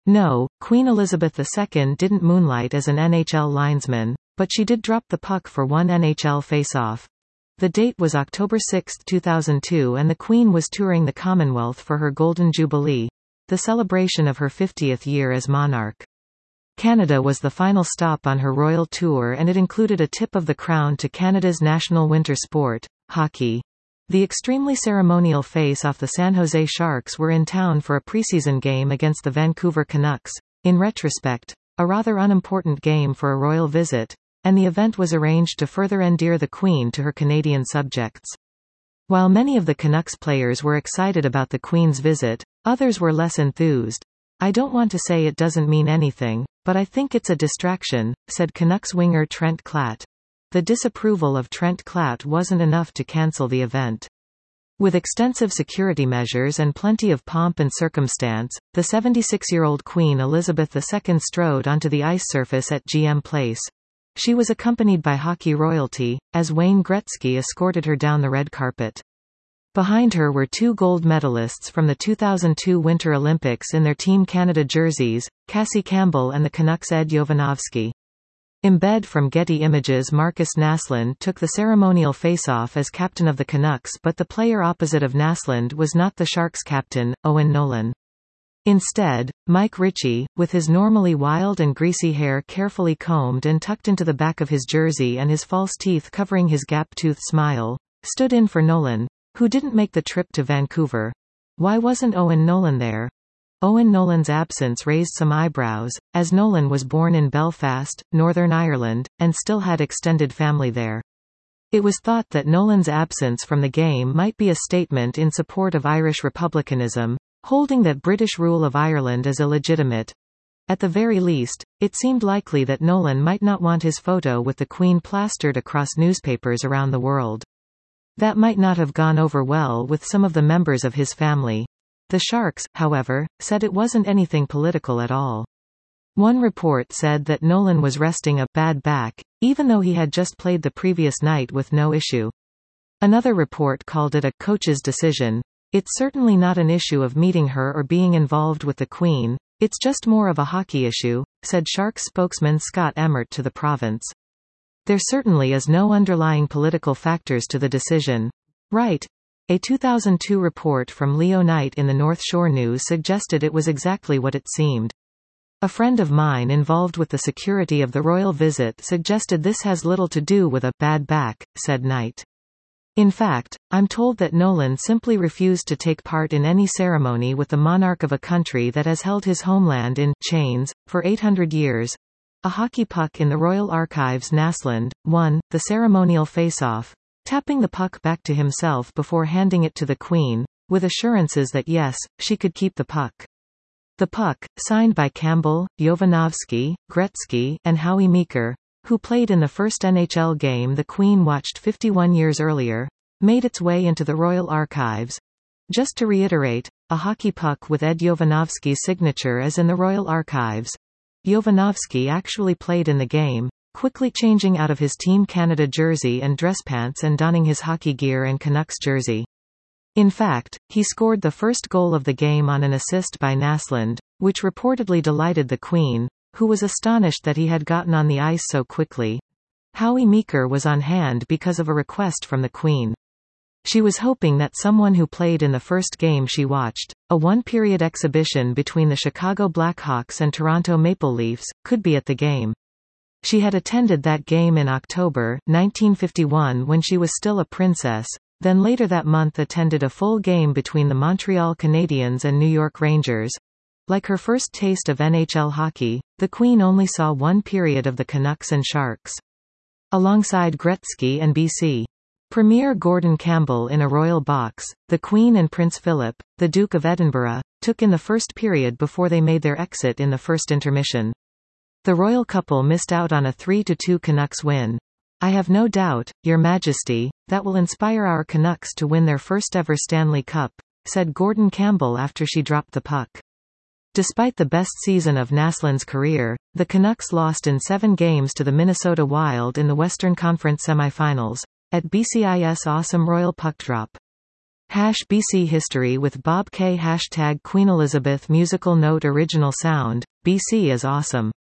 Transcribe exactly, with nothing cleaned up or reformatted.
No, Queen Elizabeth the Second didn't moonlight as an N H L linesman, but she did drop the puck for one N H L face-off. The date was October sixth two thousand two, and the Queen was touring the Commonwealth for her Golden Jubilee, the celebration of her fiftieth year as monarch. Canada was the final stop on her royal tour, and it included a tip of the crown to Canada's national winter sport, hockey. The extremely ceremonial face-off, the San Jose Sharks were in town for a preseason game against the Vancouver Canucks, in retrospect, a rather unimportant game for a royal visit, and the event was arranged to further endear the Queen to her Canadian subjects. While many of the Canucks players were excited about the Queen's visit, others were less enthused. "I don't want to say it doesn't mean anything, but I think it's a distraction," said Canucks winger Trent Klatt. The disapproval of Trent Klatt wasn't enough to cancel the event. With extensive security measures and plenty of pomp and circumstance, the seventy-six-year-old Queen Elizabeth the Second strode onto the ice surface at G M Place. She was accompanied by hockey royalty, as Wayne Gretzky escorted her down the red carpet. Behind her were two gold medalists from the two thousand two Winter Olympics in their Team Canada jerseys, Cassie Campbell and the Canucks' Ed Jovanovski. Embed from Getty Images, Marcus Naslund took the ceremonial face-off as captain of the Canucks, but the player opposite of Naslund was not the Sharks' captain, Owen Nolan. Instead, Mike Ritchie, with his normally wild and greasy hair carefully combed and tucked into the back of his jersey and his false teeth covering his gap-toothed smile, stood in for Nolan, who didn't make the trip to Vancouver. Why wasn't Owen Nolan there? Owen Nolan's absence raised some eyebrows, as Nolan was born in Belfast, Northern Ireland, and still had extended family there. It was thought that Nolan's absence from the game might be a statement in support of Irish republicanism, holding that British rule of Ireland is illegitimate. At the very least, it seemed likely that Nolan might not want his photo with the Queen plastered across newspapers around the world. That might not have gone over well with some of the members of his family. The Sharks, however, said it wasn't anything political at all. One report said that Nolan was resting a bad back, even though he had just played the previous night with no issue. Another report called it a coach's decision. "It's certainly not an issue of meeting her or being involved with the Queen, it's just more of a hockey issue," said Sharks spokesman Scott Emmert to the province. "There certainly is no underlying political factors to the decision." Right. A two thousand two report from Leo Knight in the North Shore News suggested it was exactly what it seemed. "A friend of mine involved with the security of the royal visit suggested this has little to do with a bad back," said Knight. "In fact, I'm told that Nolan simply refused to take part in any ceremony with the monarch of a country that has held his homeland in chains for eight hundred years. A hockey puck in the Royal Archives." Naslund won the ceremonial face-off, tapping the puck back to himself before handing it to the Queen, with assurances that yes, she could keep the puck. The puck, signed by Campbell, Jovanovski, Gretzky, and Howie Meeker, who played in the first N H L game the Queen watched fifty-one years earlier, made its way into the Royal Archives. Just to reiterate, a hockey puck with Ed Jovanovski's signature is in the Royal Archives. Jovanovski actually played in the game, quickly changing out of his Team Canada jersey and dress pants and donning his hockey gear and Canucks jersey. In fact, he scored the first goal of the game on an assist by Naslund, which reportedly delighted the Queen, who was astonished that he had gotten on the ice so quickly. Howie Meeker was on hand because of a request from the Queen. She was hoping that someone who played in the first game she watched, a one-period exhibition between the Chicago Blackhawks and Toronto Maple Leafs, could be at the game. She had attended that game in October nineteen fifty-one when she was still a princess, then later that month attended a full game between the Montreal Canadiens and New York Rangers. Like her first taste of N H L hockey, the Queen only saw one period of the Canucks and Sharks. Alongside Gretzky and B C Premier Gordon Campbell in a royal box, the Queen and Prince Philip, the Duke of Edinburgh, took in the first period before they made their exit in the first intermission. The royal couple missed out on a three to two Canucks win. "I have no doubt, Your Majesty, that will inspire our Canucks to win their first ever Stanley Cup," said Gordon Campbell after she dropped the puck. Despite the best season of Naslund's career, the Canucks lost in seven games to the Minnesota Wild in the Western Conference semifinals, at B C I S Awesome Royal Puck Drop. Hash B C History with Bob K. Hashtag Queen Elizabeth Musical Note Original Sound, B C is awesome.